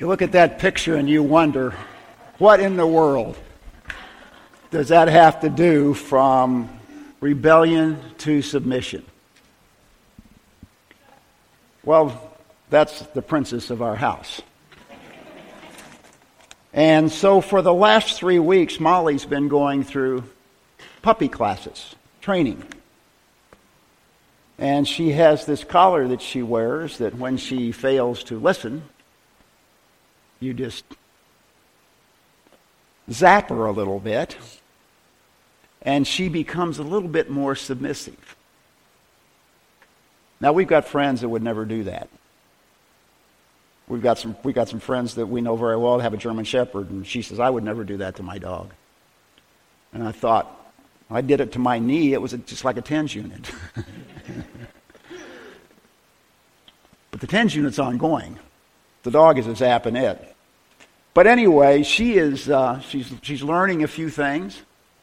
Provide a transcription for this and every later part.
You look at that picture and you wonder, what in the world does that have to do from rebellion to submission? Well, that's the princess of our house. And so for the last 3 weeks, Molly's been going through puppy classes, training. And she has this collar that she wears that when she fails to listen, you just zap her a little bit, and she becomes a little bit more submissive. Now, we've got friends that would never do that. We've got some friends that we know very well that have a German Shepherd, and she says, I would never do that to my dog. And I thought, I did it to my knee, it was just like a TENS unit. But the TENS unit's ongoing. The dog is a zapping it. But anyway, she's learning a few things.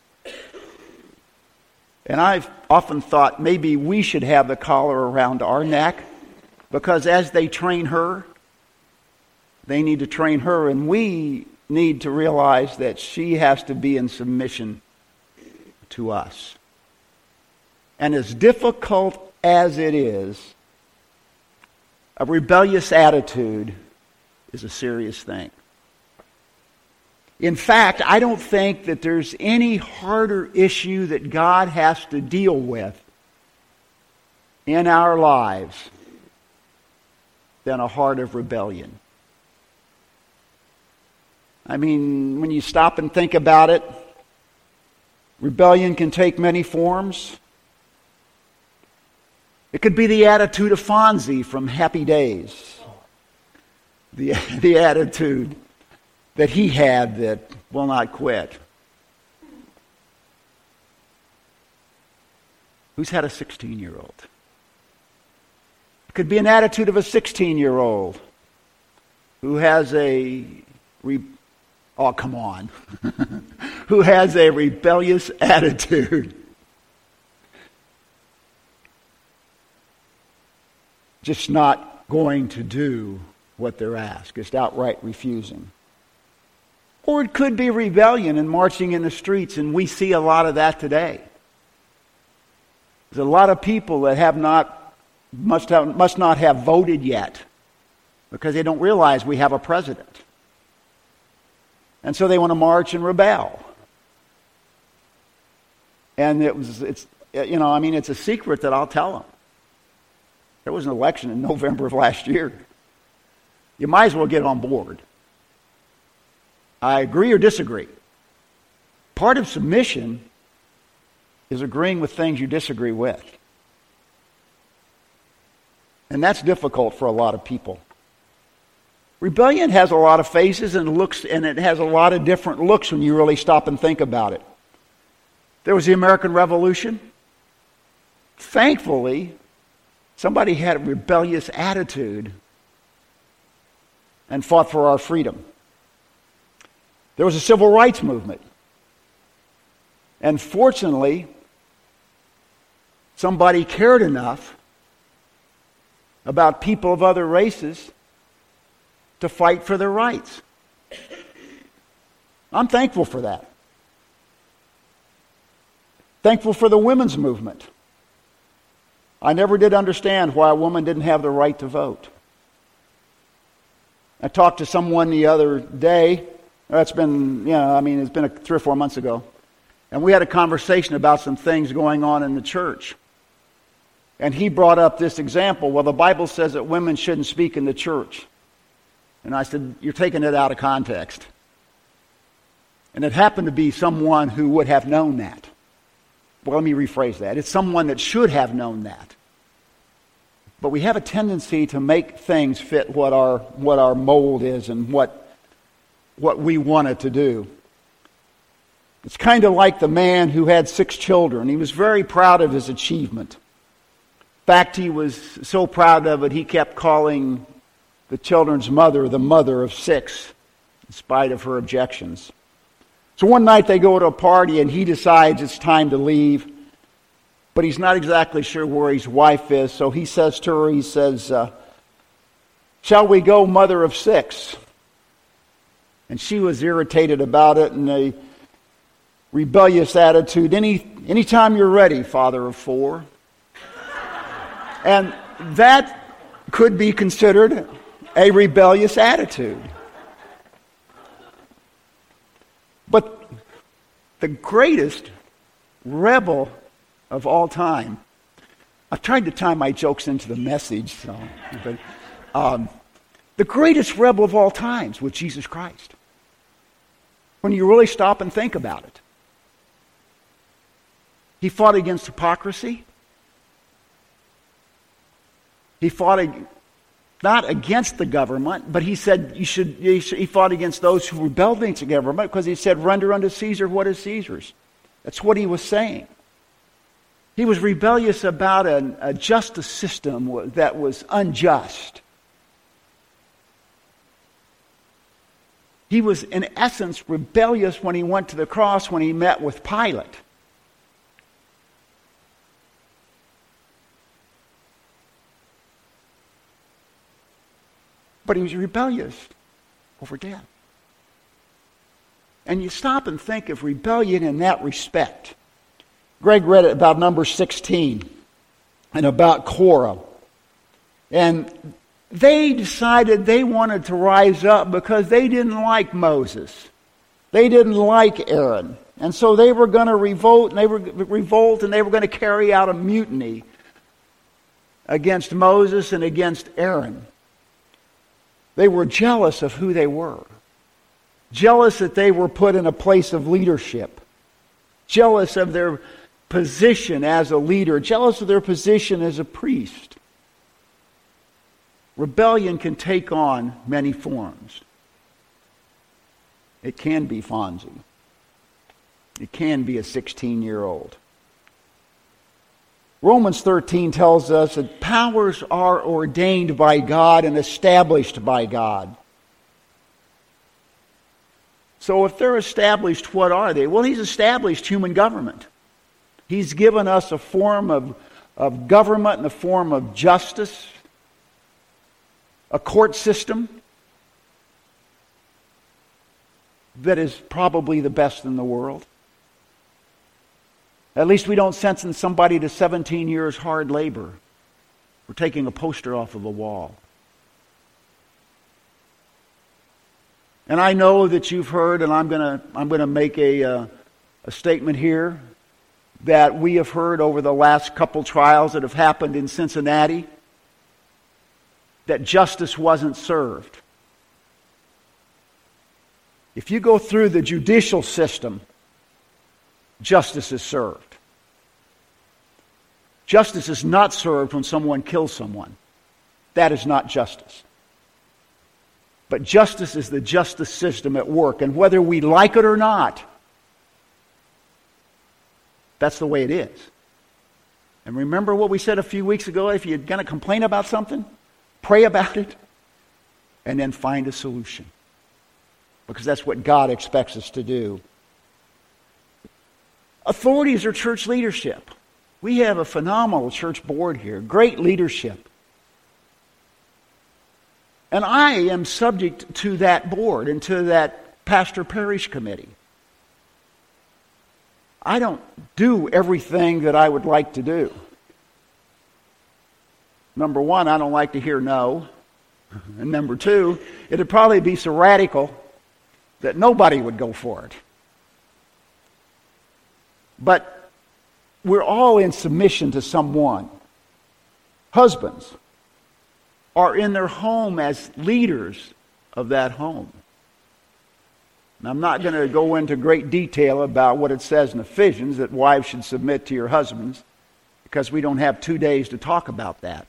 And I've often thought maybe we should have the collar around our neck, because as they train her, they need to train her, and we need to realize that she has to be in submission to us. And as difficult as it is, a rebellious attitude is a serious thing. In fact, I don't think that there's any harder issue that God has to deal with in our lives than a heart of rebellion. I mean, when you stop and think about it, rebellion can take many forms. It could be the attitude of Fonzie from Happy Days. The attitude that he had that will not quit. Who's had a 16-year-old? It could be an attitude of a 16-year-old who has who has a rebellious attitude. Just not going to do what they're asked, just outright refusing. Or it could be rebellion and marching in the streets, and we see a lot of that today. There's a lot of people that must not have voted yet because they don't realize we have a president. And so they want to march and rebel. And it's a secret that I'll tell them. There was an election in November of last year. You might as well get on board. I agree or disagree. Part of submission is agreeing with things you disagree with. And that's difficult for a lot of people. Rebellion has a lot of faces and looks, and it has a lot of different looks when you really stop and think about it. There was the American Revolution. Thankfully, somebody had a rebellious attitude and fought for our freedom. There was a civil rights movement. And fortunately, somebody cared enough about people of other races to fight for their rights. I'm thankful for that. Thankful for the women's movement. I never did understand why a woman didn't have the right to vote. I talked to someone the other day. It's been 3 or 4 months ago. And we had a conversation about some things going on in the church. And he brought up this example. Well, the Bible says that women shouldn't speak in the church. And I said, you're taking it out of context. And it happened to be someone who would have known that. Well, let me rephrase that. It's someone that should have known that. But we have a tendency to make things fit what our mold is and what we want it to do. It's kind of like the man who had 6 children. He was very proud of his achievement. In fact, he was so proud of it, he kept calling the children's mother the mother of 6, in spite of her objections. So one night they go to a party and he decides it's time to leave, but he's not exactly sure where his wife is. So he says to her, shall we go, mother of 6? And she was irritated about it and a rebellious attitude. Anytime you're ready, father of four. And that could be considered a rebellious attitude. But the greatest rebel of all time, I've tried to tie my jokes into the message, but the greatest rebel of all times was Jesus Christ. When you really stop and think about it. He fought against hypocrisy. He fought not against the government, but he said he fought against those who rebelled against the government because he said, render unto Caesar what is Caesar's. That's what he was saying. He was rebellious about a justice system that was unjust. He was, in essence, rebellious when he went to the cross, when he met with Pilate. But he was rebellious over death. And you stop and think of rebellion in that respect. Greg read it about Numbers 16 and about Korah. And they decided they wanted to rise up because they didn't like Moses. They didn't like Aaron. And so they were going to revolt, and they were going to carry out a mutiny against Moses and against Aaron. They were jealous of who they were. Jealous that they were put in a place of leadership. Jealous of their position as a leader. Jealous of their position as a priest. Rebellion can take on many forms. It can be Fonzie. It can be a 16-year-old. Romans 13 tells us that powers are ordained by God and established by God. So if they're established, what are they? Well, He's established human government. He's given us a form of government in the form of justice, a court system that is probably the best in the world. At least we don't sentence somebody to 17 years hard labor for taking a poster off of a wall. And I know that you've heard, and I'm going to make a statement here, that we have heard over the last couple trials that have happened in Cincinnati that justice wasn't served. If you go through the judicial system, justice is served. Justice is not served when someone kills someone. That is not justice. But justice is the justice system at work. And whether we like it or not, that's the way it is. And remember what we said a few weeks ago? If you're going to complain about something, pray about it, and then find a solution. Because that's what God expects us to do. Authorities are church leadership. We have a phenomenal church board here. Great leadership. And I am subject to that board and to that pastor parish committee. I don't do everything that I would like to do. Number one, I don't like to hear no. And number two, it'd probably be so radical that nobody would go for it. But we're all in submission to someone. Husbands are in their home as leaders of that home. And I'm not going to go into great detail about what it says in Ephesians that wives should submit to your husbands, because we don't have 2 days to talk about that.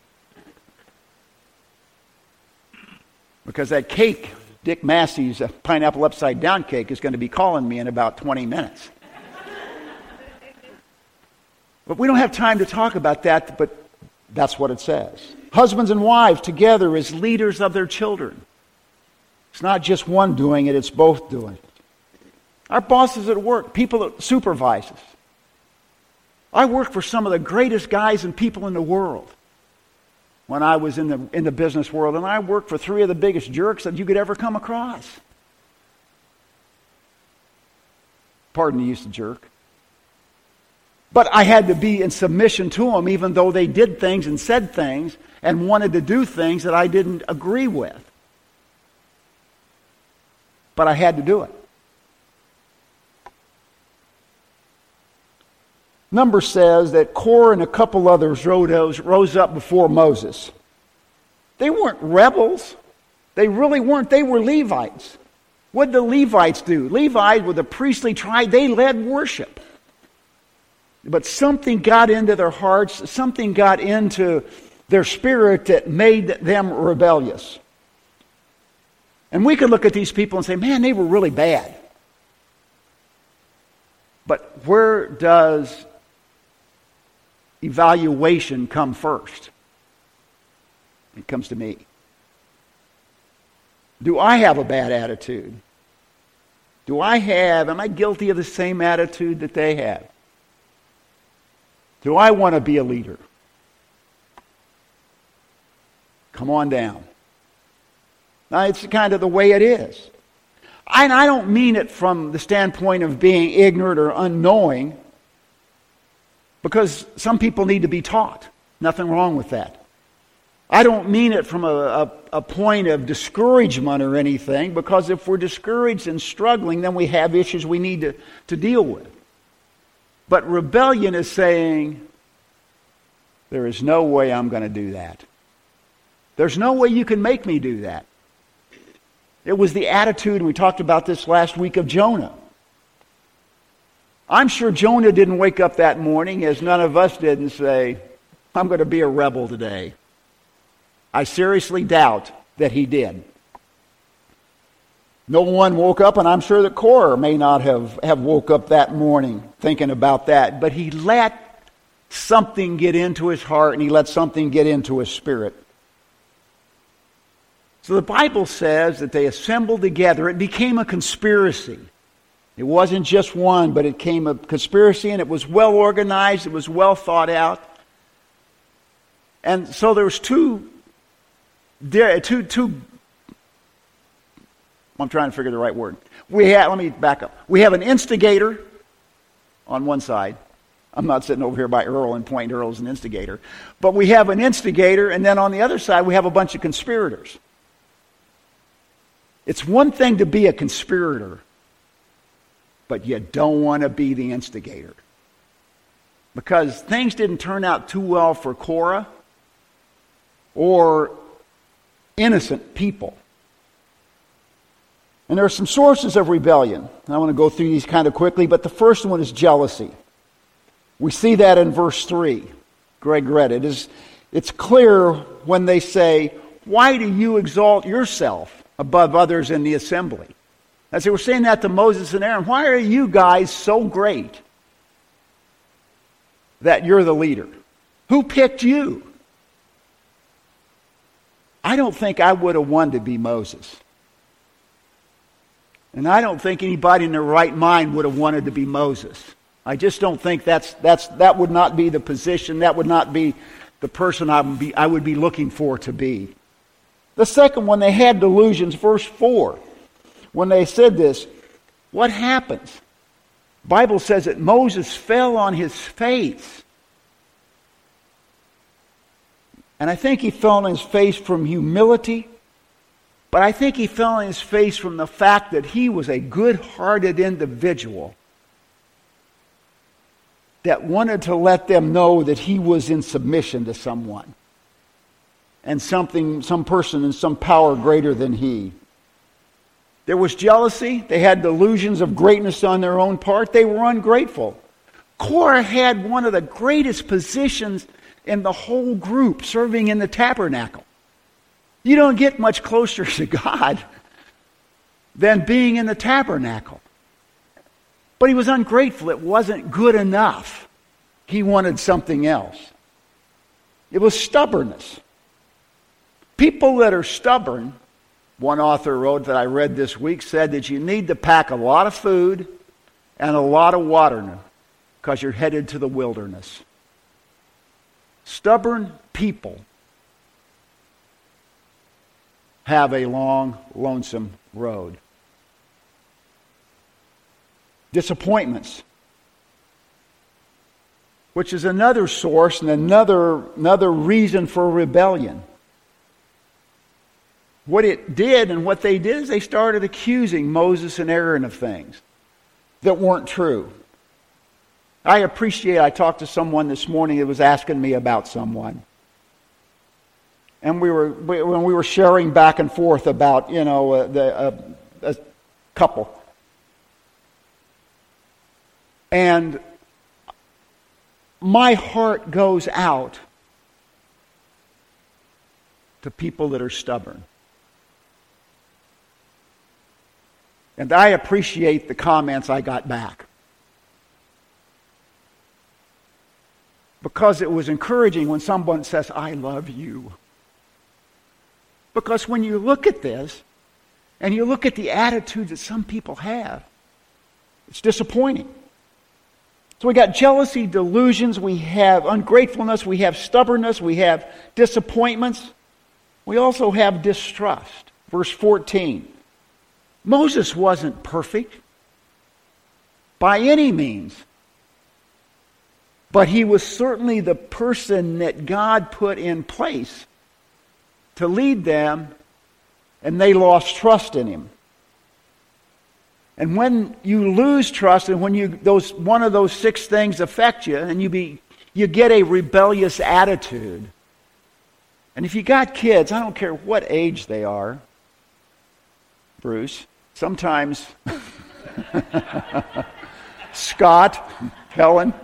Because that cake, Dick Massey's pineapple upside down cake, is going to be calling me in about 20 minutes. But we don't have time to talk about that, but that's what it says. Husbands and wives together as leaders of their children. It's not just one doing it, it's both doing it. Our bosses at work, people that supervise us. I worked for some of the greatest guys and people in the world when I was in the business world, and I worked for 3 of the biggest jerks that you could ever come across. Pardon the use of jerk. But I had to be in submission to them, even though they did things and said things and wanted to do things that I didn't agree with. But I had to do it. Numbers says that Korah and a couple others rose up before Moses. They weren't rebels. They really weren't. They were Levites. What did the Levites do? Levites were the priestly tribe. They led worship. But something got into their hearts, something got into their spirit that made them rebellious. And we could look at these people and say, man, they were really bad. But where does evaluation come first? It comes to me. Do I have a bad attitude? Am I guilty of the same attitude that they have? Do I want to be a leader? Come on down. Now, it's kind of the way it is. And I don't mean it from the standpoint of being ignorant or unknowing, because some people need to be taught. Nothing wrong with that. I don't mean it from a point of discouragement or anything, because if we're discouraged and struggling, then we have issues we need to deal with. But rebellion is saying, there is no way I'm going to do that. There's no way you can make me do that. It was the attitude, and we talked about this last week, of Jonah. I'm sure Jonah didn't wake up that morning, as none of us did, and say, I'm going to be a rebel today. I seriously doubt that he did. No one woke up, and I'm sure that Korah may not have woke up that morning thinking about that, but he let something get into his heart, and he let something get into his spirit. So the Bible says that they assembled together. It became a conspiracy. It wasn't just one, but it became a conspiracy, and it was well organized. It was well thought out. And so there was two. I'm trying to figure the right word. Let me back up. We have an instigator on one side. I'm not sitting over here by Earl and pointing Earl as an instigator. But we have an instigator, and then on the other side we have a bunch of conspirators. It's one thing to be a conspirator, but you don't want to be the instigator. Because things didn't turn out too well for Korah or innocent people. And there are some sources of rebellion. I want to go through these kind of quickly, but the first one is jealousy. We see that in verse 3. Greg read it. It's clear when they say, why do you exalt yourself above others in the assembly? As they were saying that to Moses and Aaron, why are you guys so great that you're the leader? Who picked you? I don't think I would have wanted to be Moses. And I don't think anybody in their right mind would have wanted to be Moses. I just don't think that would not be the position, that would not be the person I would be looking for to be. The second one, they had delusions, verse 4. When they said this, what happens? The Bible says that Moses fell on his face. And I think he fell on his face from humility, but I think he fell on his face from the fact that he was a good-hearted individual that wanted to let them know that he was in submission to someone and some person and some power greater than he. There was jealousy. They had delusions of greatness on their own part. They were ungrateful. Korah had one of the greatest positions in the whole group, serving in the tabernacle. You don't get much closer to God than being in the tabernacle. But he was ungrateful. It wasn't good enough. He wanted something else. It was stubbornness. People that are stubborn, one author wrote that I read this week, said that you need to pack a lot of food and a lot of water because you're headed to the wilderness. Stubborn people have a long, lonesome road. disappointments, which is another source and another reason for rebellion. What it did and what they did is they started accusing Moses and Aaron of things that weren't true. I talked to someone this morning that was asking me about someone. And when we were sharing back and forth about, a couple. And my heart goes out to people that are stubborn. And I appreciate the comments I got back. Because it was encouraging when someone says, I love you. Because when you look at this, and you look at the attitude that some people have, it's disappointing. So we got jealousy, delusions, we have ungratefulness, we have stubbornness, we have disappointments. We also have distrust. Verse 14. Moses wasn't perfect by any means. But he was certainly the person that God put in place to lead them, and they lost trust in him. And when you lose trust, and when one of those 6 things affect you, and you get a rebellious attitude. And if you got kids, I don't care what age they are, Bruce, sometimes Scott, Helen,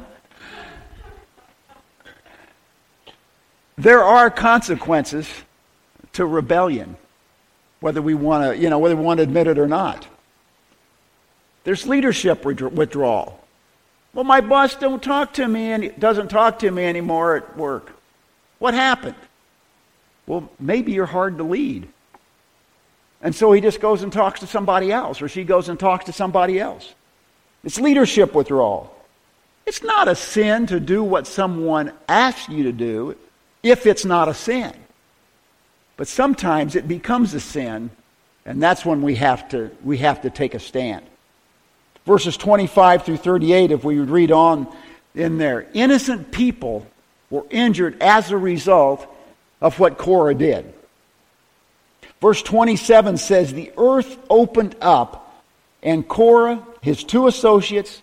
there are consequences to rebellion, whether we want to admit it or not. There's leadership withdrawal. Well, my boss doesn't talk to me anymore at work. What happened? Well, maybe you're hard to lead. And so he just goes and talks to somebody else, or she goes and talks to somebody else. It's leadership withdrawal. It's not a sin to do what someone asks you to do if it's not a sin. But sometimes it becomes a sin, and that's when we have to take a stand. Verses 25 through 38, if we would read on in there. Innocent people were injured as a result of what Korah did. Verse 27 says, the earth opened up, and Korah, his 2 associates,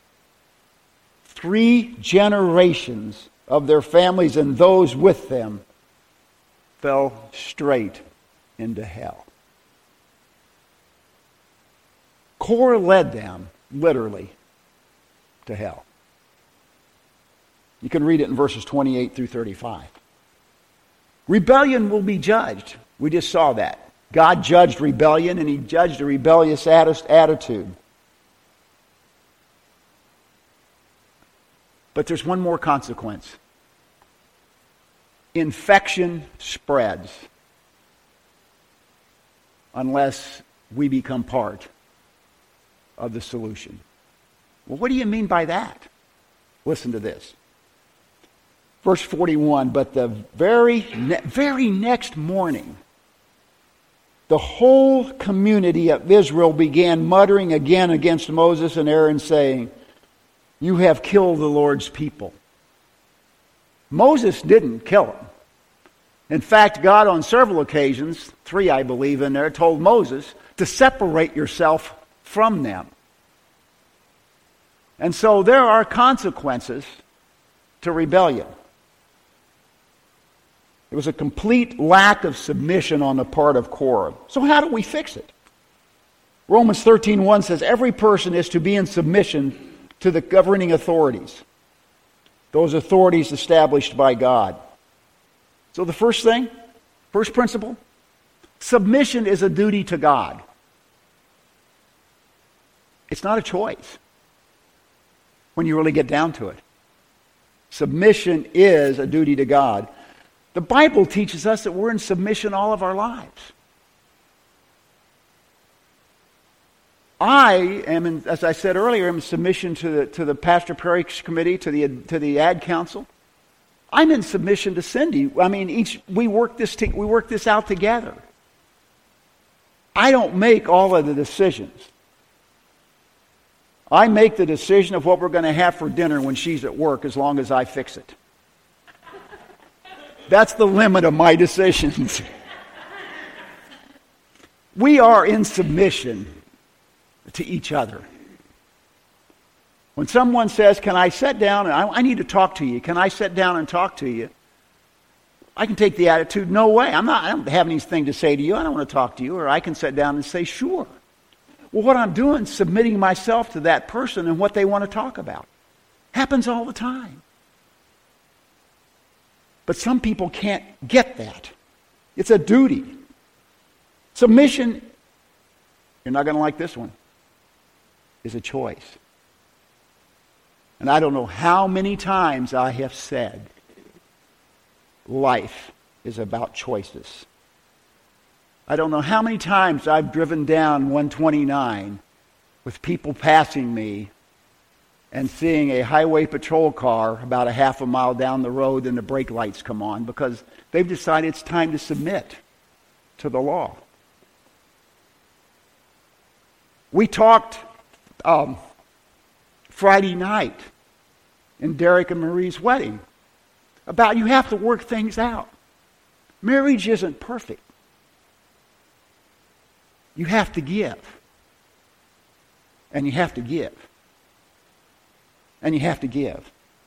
3 generations of their families and those with them fell straight into hell. Korah led them, literally, to hell. You can read it in verses 28 through 35. Rebellion will be judged. We just saw that. God judged rebellion, and he judged a rebellious attitude. But there's one more consequence. Infection spreads unless we become part of the solution. Well, what do you mean by that? Listen to this. Verse 41, but the very next morning, the whole community of Israel began muttering again against Moses and Aaron, saying, you have killed the Lord's people. Moses didn't kill them. In fact, God on several occasions, 3 I believe in there, told Moses to separate yourself from them. And so there are consequences to rebellion. It was a complete lack of submission on the part of Korah. So how do we fix it? Romans 13:1 says, every person is to be in submission to the governing authorities. Those authorities established by God. So the first principle, submission is a duty to God. It's not a choice when you really get down to it. Submission is a duty to God. The Bible teaches us that we're in submission all of our lives. I am, as I said earlier, in submission to the Pastor Perry's committee, to the ad council. I'm in submission to Cindy. I mean, we work this out together. I don't make all of the decisions. I make the decision of what we're going to have for dinner when she's at work as long as I fix it. That's the limit of my decisions. We are in submission to each other. When someone says, can I sit down, and I need to talk to you, can I sit down and talk to you? I can take the attitude, no way, I don't have anything to say to you, I don't want to talk to you, or I can sit down and say, sure. Well, what I'm doing is submitting myself to that person and what they want to talk about. Happens all the time. But some people can't get that. It's a duty. Submission, you're not going to like this one, is a choice. And I don't know how many times I have said, life is about choices. I don't know how many times I've driven down 129 with people passing me and seeing a highway patrol car about a half a mile down the road and the brake lights come on because they've decided it's time to submit to the law. We talked Friday night in Derek and Marie's wedding about you have to work things out. Marriage isn't perfect. You have to give. And you have to give. And you have to give.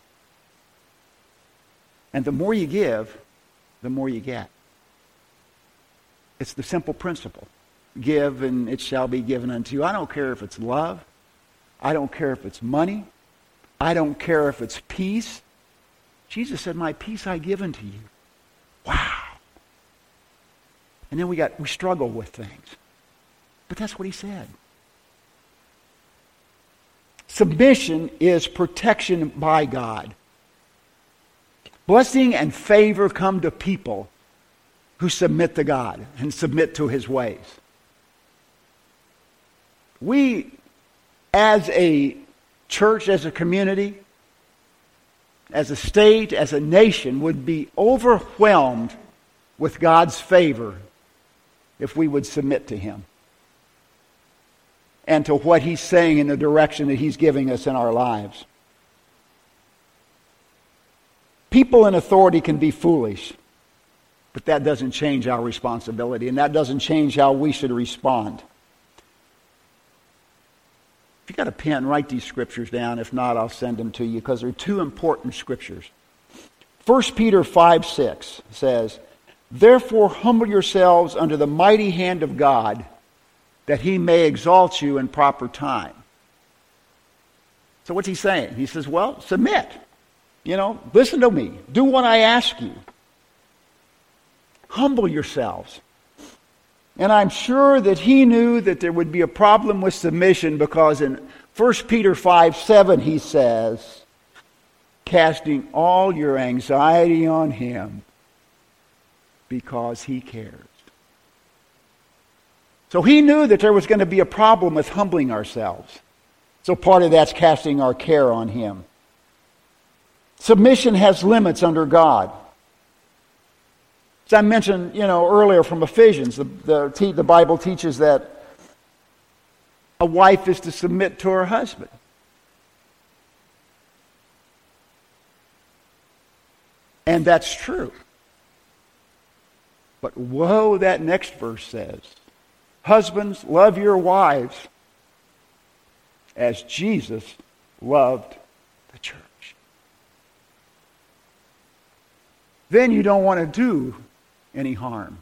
And the more you give, the more you get. It's the simple principle. Give and it shall be given unto you. I don't care if it's love. I don't care if it's money. I don't care if it's peace. Jesus said, my peace I give unto you. Wow. And then we struggle with things. But that's what he said. Submission is protection by God. Blessing and favor come to people who submit to God and submit to his ways. We, as a church, as a community, as a state, as a nation, would be overwhelmed with God's favor if we would submit to him and to what he's saying in the direction that he's giving us in our lives. People in authority can be foolish, but that doesn't change our responsibility, and that doesn't change how we should respond. If you've got a pen, write these scriptures down. If not, I'll send them to you because they're two important scriptures. 1 Peter 5:6 says, therefore humble yourselves under the mighty hand of God, that he may exalt you in proper time. So what's he saying? He says, well, submit. Listen to me. Do what I ask you. Humble yourselves. And I'm sure that he knew that there would be a problem with submission because in 1 Peter 5:7 he says, casting all your anxiety on him because he cares. So he knew that there was going to be a problem with humbling ourselves. So part of that's casting our care on him. Submission has limits under God. As I mentioned, earlier from Ephesians, the Bible teaches that a wife is to submit to her husband. And that's true. But whoa, that next verse says, husbands, love your wives as Jesus loved the church. Then you don't want to do any harm.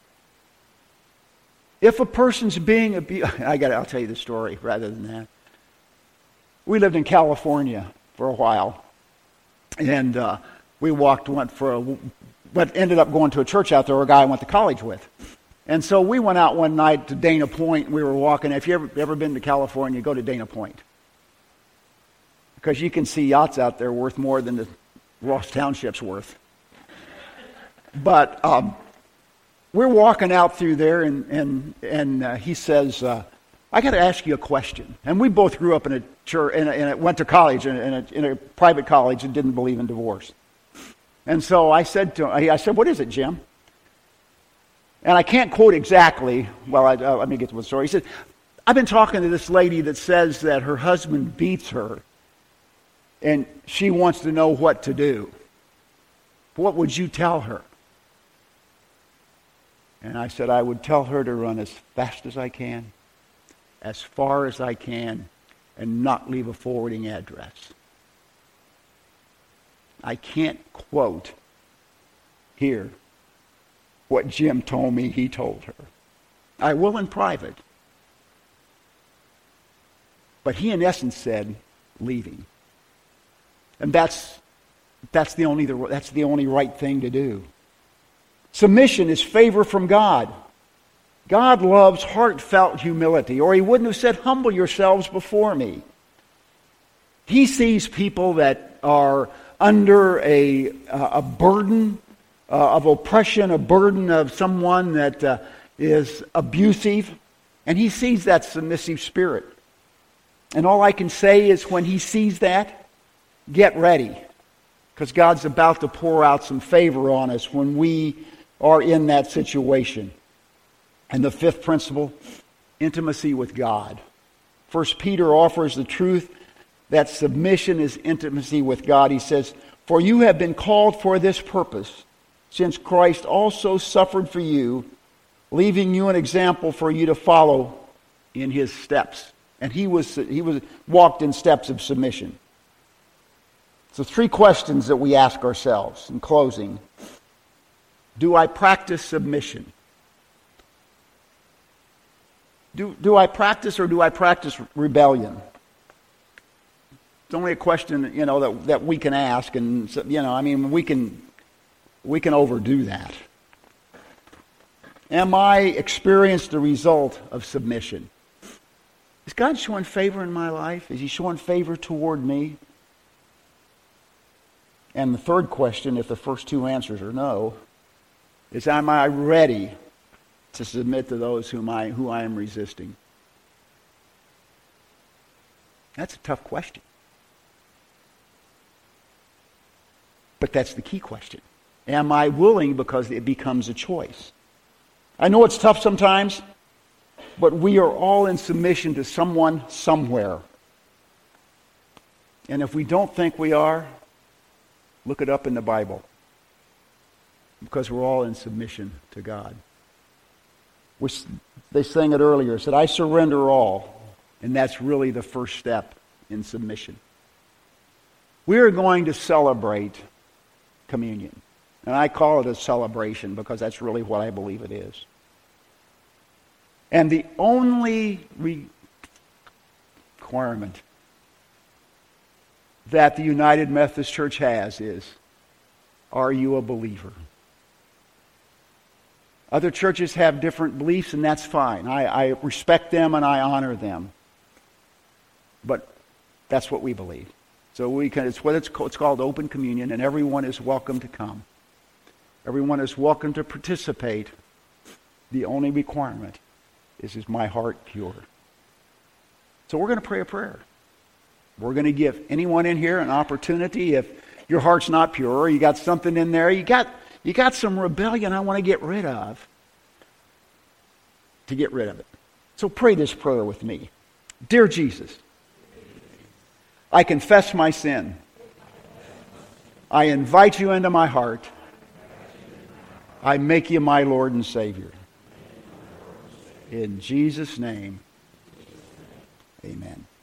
If a person's being abused, I'll tell you the story rather than that. We lived in California for a while, and we went but ended up going to a church out there, a guy I went to college with. And so we went out one night to Dana Point, and we were walking. If you've ever been to California, go to Dana Point. Because you can see yachts out there worth more than the Ross Township's worth. But we're walking out through there, and he says, I got to ask you a question. And we both grew up in a church, and went to college, in a private college, and didn't believe in divorce. And so I said to him, what is it, Jim? And I can't quote exactly. Well, let me get to the story. He said, I've been talking to this lady that says that her husband beats her, and she wants to know what to do. What would you tell her? And I said, I would tell her to run as fast as I can, as far as I can, and not leave a forwarding address. I can't quote here what Jim told me he told her. I will in private. But he in essence said, leaving. And that's the only right thing to do. Submission is favor from God. God loves heartfelt humility, or he wouldn't have said, humble yourselves before me. He sees people that are under a burden of oppression, a burden of someone that is abusive, and he sees that submissive spirit. And all I can say is when he sees that, get ready, because God's about to pour out some favor on us when we are in that situation. And the fifth principle, intimacy with God. 1 Peter offers the truth that submission is intimacy with God. He says, for you have been called for this purpose, since Christ also suffered for you, leaving you an example for you to follow in his steps. And he walked in steps of submission. So 3 questions that we ask ourselves in closing. Do I practice submission? Do I practice, or do I practice rebellion? It's only a question, that we can ask, and we can overdo that. Am I experienced the result of submission? Is God showing favor in my life? Is he showing favor toward me? And the third question, if the first 2 answers are no, is am I ready to submit to those who I am resisting? That's a tough question. But that's the key question. Am I willing, because it becomes a choice? I know it's tough sometimes, but we are all in submission to someone somewhere. And if we don't think we are, look it up in the Bible. Because we're all in submission to God. They sang it earlier. It said, I surrender all. And that's really the first step in submission. We are going to celebrate communion. And I call it a celebration because that's really what I believe it is. And the only requirement that the United Methodist Church has is, are you a believer? Other churches have different beliefs, and that's fine. I respect them and I honor them. But that's what we believe. So it's called open communion, and everyone is welcome to come. Everyone is welcome to participate. The only requirement is my heart pure? So we're going to pray a prayer. We're going to give anyone in here an opportunity. If your heart's not pure, or you got something in there, you got some rebellion I want to get rid of, to get rid of it. So pray this prayer with me. Dear Jesus, I confess my sin. I invite you into my heart. I make you my Lord and Savior. In Jesus' name, amen.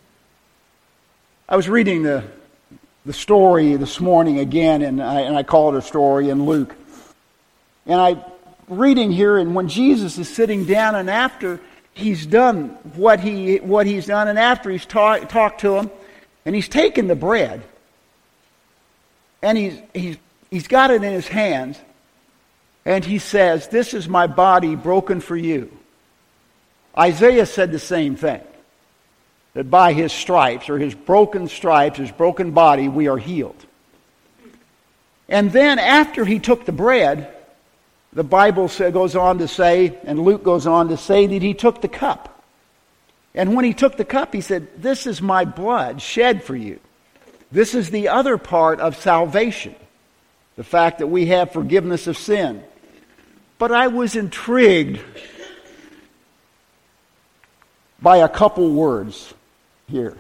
I was reading the story this morning again, and I call it a story in Luke. And I'm reading here, and when Jesus is sitting down, and after he's done what he's done, and after he's talked to him, and he's taken the bread, and he's got it in his hands, and he says, "This is my body broken for you." Isaiah said the same thing, that by his stripes, or his broken stripes, his broken body, we are healed. And then after he took the bread, the Bible goes on to say, and Luke goes on to say, that he took the cup. And when he took the cup, he said, "This is my blood shed for you." This is the other part of salvation, the fact that we have forgiveness of sin. But I was intrigued by a couple words here.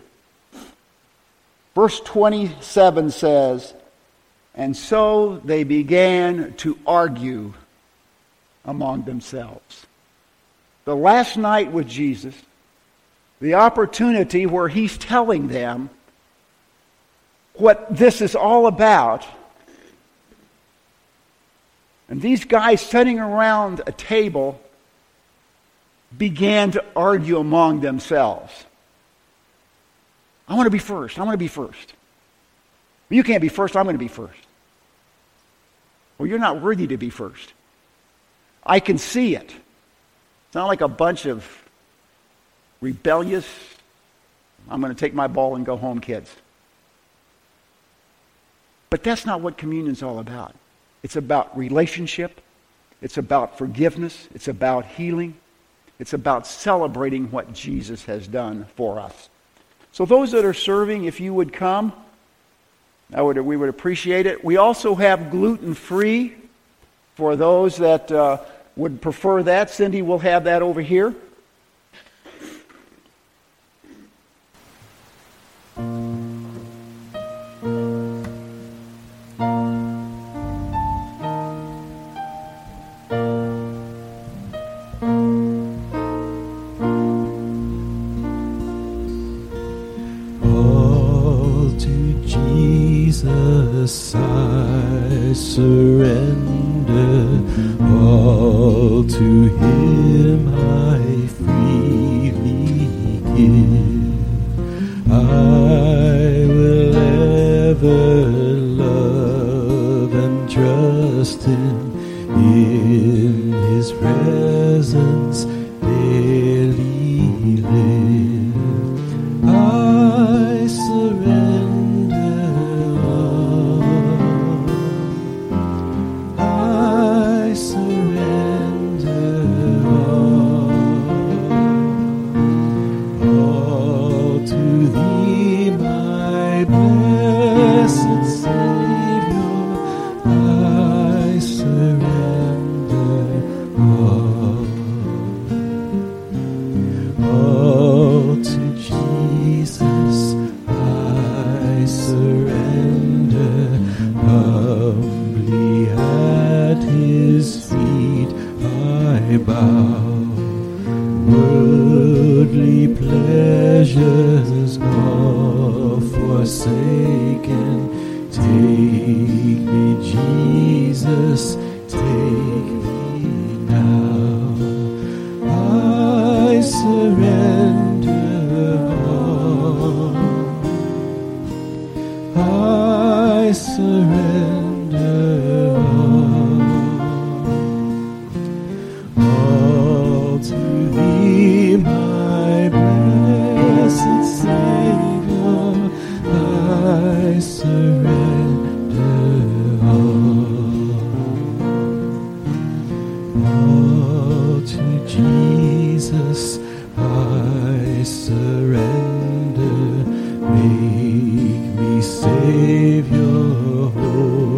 Verse 27 says, "And so they began to argue among themselves." The last night with Jesus, the opportunity where he's telling them what this is all about. And these guys sitting around a table began to argue among themselves. I want to be first. I want to be first. You can't be first. I'm going to be first. Well, you're not worthy to be first. I can see it. It's not like a bunch of rebellious, I'm going to take my ball and go home kids. But that's not what communion's all about. It's about relationship. It's about forgiveness. It's about healing. It's about celebrating what Jesus has done for us. So those that are serving, if you would come, we would appreciate it. We also have gluten-free for those that would prefer that. Cindy will have that over here. I surrender all to Him. I freely give. I will ever love and trust Him in His presence daily live. I surrender. Worldly pleasures all forsaken. Take me, Jesus, take me now. I surrender all. I surrender all to Thee, my blessed Savior. I surrender all to Jesus. I surrender. Make me Savior.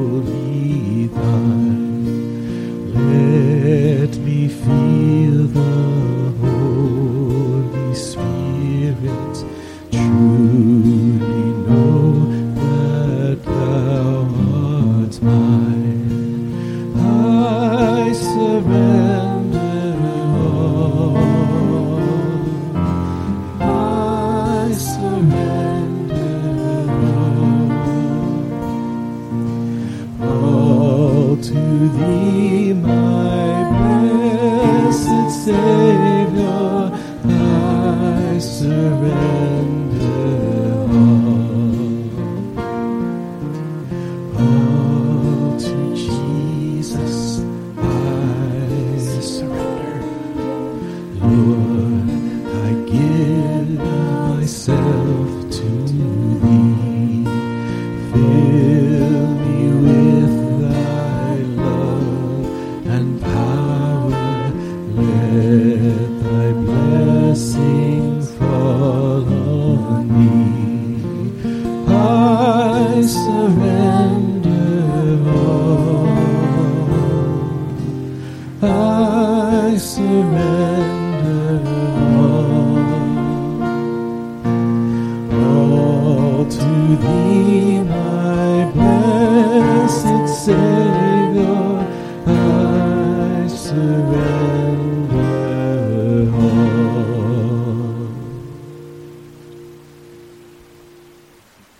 thee